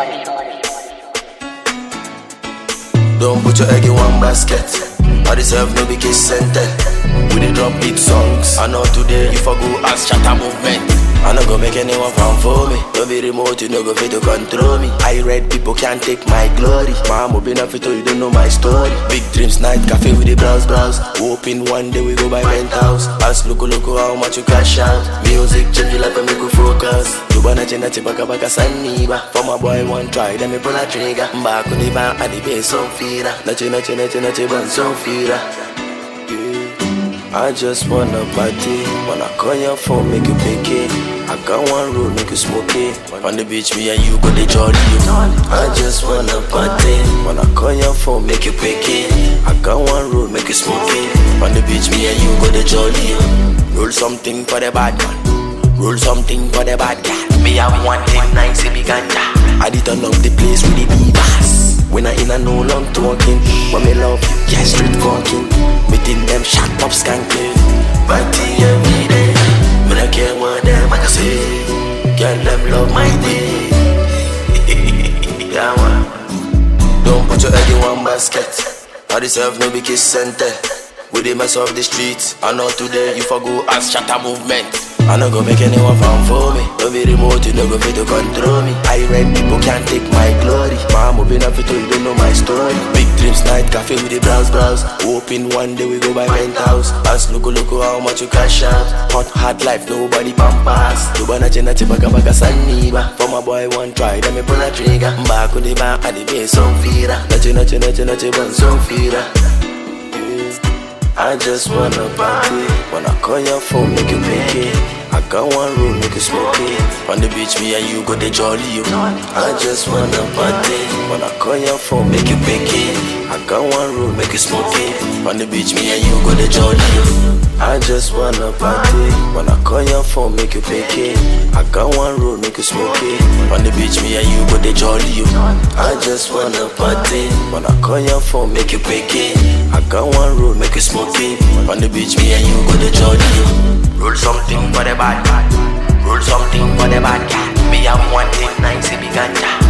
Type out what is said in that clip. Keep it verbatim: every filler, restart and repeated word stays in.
Don't put your egg in one basket. I deserve no big kiss and tell. We dey drop hit songs. I know today if I go ask Shatta Movement, I no go make anyone fan for me. Don't be remote, you no go fit to control me. I read people can't take my glory. Mama been up to you don't know my story. Big dreams, night cafe with the blouse blouse. Hoping one day we go buy penthouse. Ask look look how much you cash out. Music change your life and make you focus. You wanna change that baka baka saniba. For my boy one try, then me pull a trigger. Back on the bar at the base some feeder. Nachi nachi nachi nachi bun some feeder. I just wanna party. Wanna call your phone, make you pick it. I got one rule, make you smoke it. On the beach, me and you go the jolly. I just wanna party. Wanna call your phone, make you pick it. I got one rule, make you smoke it. On the beach, me and you go the jolly. Roll something for the bad man. Roll something for the bad guy. Me have one thing nice, big ganja. I did turn up the place with the divas. When I in a no long talking, but me love you, yeah, straight fucking. Meeting them shot up skanking. Party every day. Me don't care what them I can say. Girl, them love my day. Yeah, man. Don't put your egg in one basket. I deserve no big kiss and tell. We dey mess up the streets. I know today if I go ask Shatta Movement, I no go make anyone fan for me. Don't be remote, you no go fit to control me. I read people can't take my glory. Mama been up to you don't know my story. Big dreams, night cafe with the brows brows. Hoping one day we go buy penthouse. Ask look look how much you cash out. Hot hard life, nobody pampas. You wanna change that baka baka saniba. For my boy one try, then me pull a trigger. Back on the bar at the base some feeder. Nachi nachi nachi nachi bun some feeder. I just wanna party. Wanna call your phone, make you pick it. I got one rule, make you smoke it. On the beach, me and you go the jolly. I just wanna party. Wanna call your phone, make you pick it. I got one rule, make you smoke it. On the beach, me and you go the jolly. I just wanna party. Wanna call your phone, make you pick it. I got one rule, make you smoke it. On the beach, me and you go the jolly. I just wanna party. Wanna call your phone, make you pick it. I got one rule, make you smoke it. On the beach, me and you go the jolly. Roll something for the bad man. Roll something for the bad guy. Me have one thing nice, big ganja.